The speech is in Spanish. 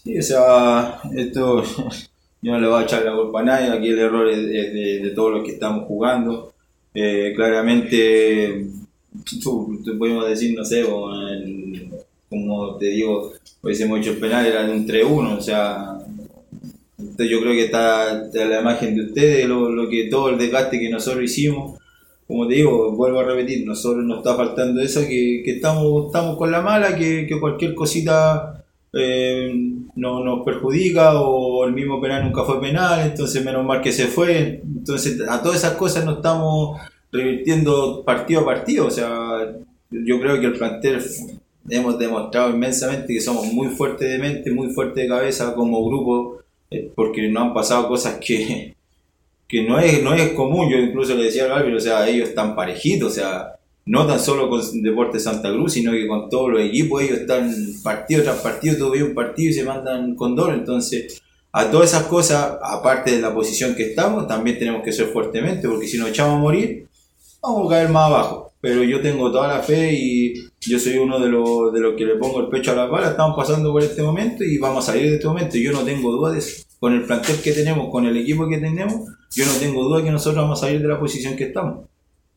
Sí, o sea, esto yo no le voy a echar la culpa a nadie, aquí el error es de todos los que estamos jugando. Claramente, tú podemos decir, no sé, como te digo, hubiésemos hecho el penal, era de un 3-1, o sea, entonces yo creo que está la imagen de ustedes, lo que todo el desgaste que nosotros hicimos. Como te digo, vuelvo a repetir, nosotros nos está faltando eso, que estamos con la mala, que cualquier cosita nos perjudica, o el mismo penal nunca fue penal, entonces menos mal que se fue. Entonces a todas esas cosas nos estamos revirtiendo partido a partido. O sea, yo creo que el plantel hemos demostrado inmensamente que somos muy fuertes de mente, muy fuertes de cabeza como grupo, porque nos han pasado cosas que no es común. Yo incluso le decía al Álvaro, o sea, ellos están parejitos, o sea, no tan solo con Deportes Santa Cruz, sino que con todos los equipos. Ellos están partido tras partido, todo bien un partido y se mandan con dolor. Entonces, a todas esas cosas, aparte de la posición que estamos, también tenemos que ser fuertemente, porque si nos echamos a morir, vamos a caer más abajo. Pero yo tengo toda la fe y yo soy uno de los que le pongo el pecho a la bala. Estamos pasando por este momento y vamos a salir de este momento. Yo no tengo duda de eso. Con el plantel que tenemos, con el equipo que tenemos, yo no tengo duda que nosotros vamos a salir de la posición que estamos.